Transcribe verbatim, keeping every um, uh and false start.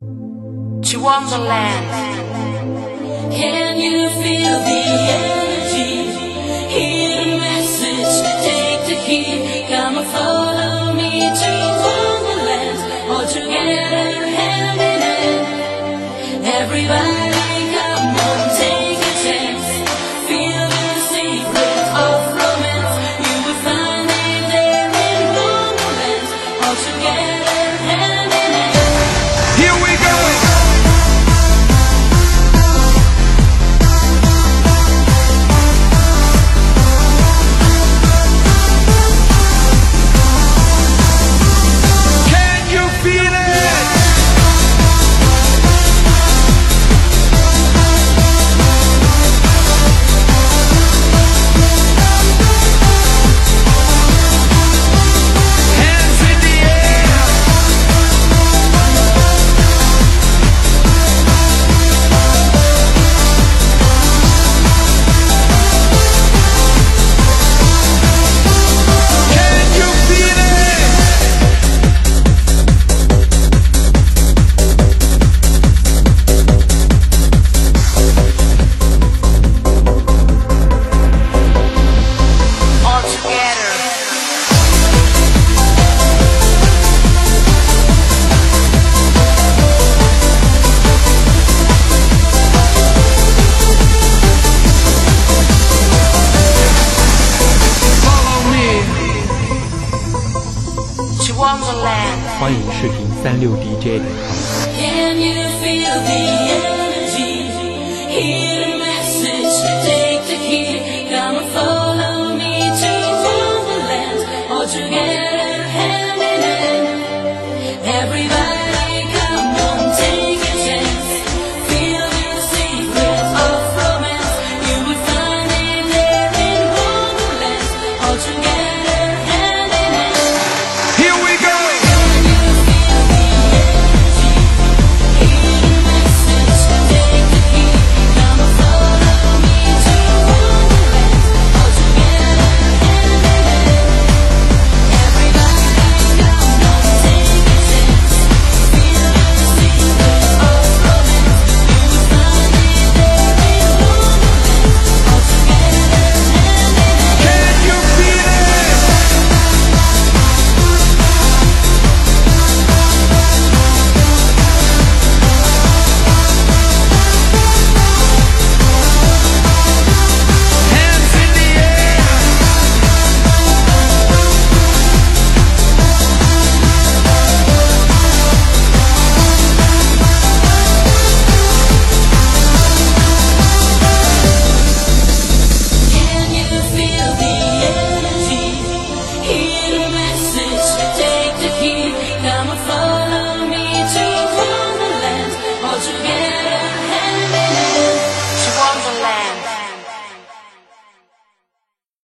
to Wonderland. Can you feel the energy? Hear the message, take the key. Come and follow me to Wonderland. All together, hand in hand. Everybody, come on, take a chance. Feel the secret of romance. You will find it there in Wonderland. All together, hand in hand. Here we go! Wonderland. 欢迎视频三六 D J。 Can you feel the energy? Hear